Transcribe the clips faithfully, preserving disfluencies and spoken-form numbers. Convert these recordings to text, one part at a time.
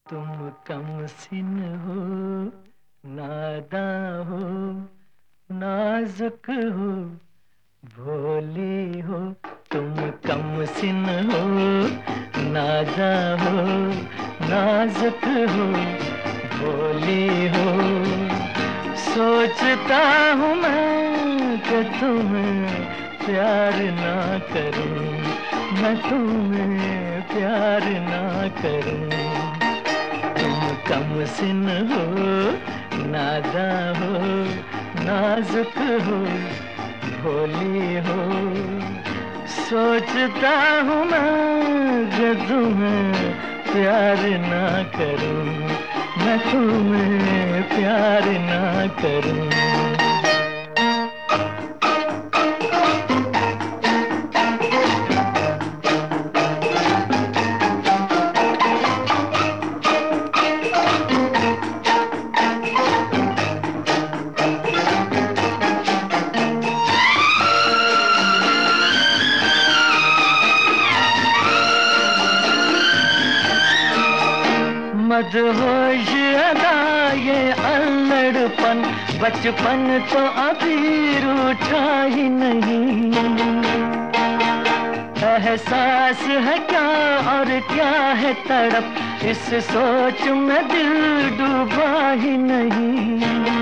तुम कमसिन हो, नादां हो, नाजुक हो, भोली हो। तुम कमसिन हो, नादां हो, नाजुक हो, भोली हो। सोचता हूँ मैं कि तुम्हें प्यार ना करूं, मैं तुम्हें प्यार ना करूं। तुम कमसिन हो, नादां हो, नाजुक हो, भोली हो। सोचता हूँ मैं कि तुम्हें प्यार ना करूं, मैं तुम्हें प्यार ना करूं। मदहोश अदा ये अल्लड़पन, बचपन तो अभी रूठा ही नहीं। एहसास है क्या और क्या है तड़प, इस सोच में दिल डूबा ही नहीं।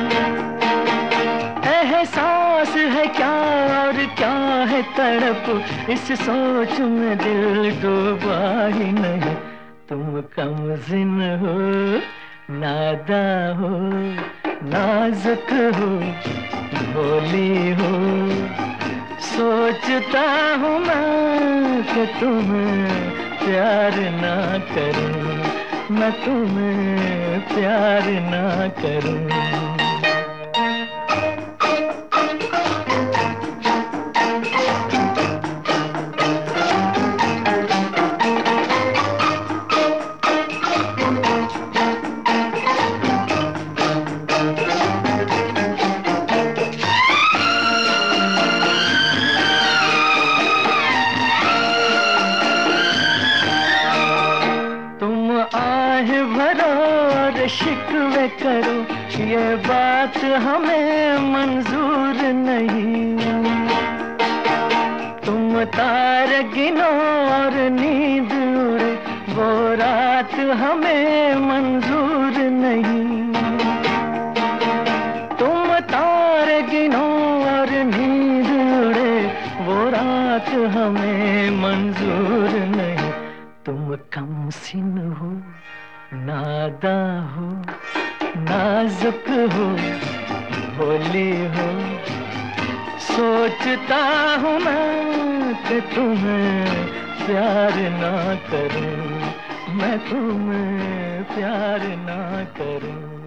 एहसास है क्या और क्या है तड़प, इस सोच में दिल डूबा ही नहीं। तुम कमसिन हो, नादां हो, नाजुक हो, भोली हो। सोचता हूँ मैं कि तुम्हें प्यार ना करूं, मैं तुम्हें प्यार ना करूं। शिकवे करो, ये बात हमें मंजूर नहीं। तुम तार गिनो और नींद उड़े, वो रात हमें मंजूर नहीं। तुम तार गिनो और नींद उड़े, वो रात हमें मंजूर नहीं। तुम कमसिन हो, नादां हो, नाजुक हो, भोली हो। सोचता हूँ मैं कि तुम्हें प्यार ना करूं, मैं तुम्हें प्यार ना करूं।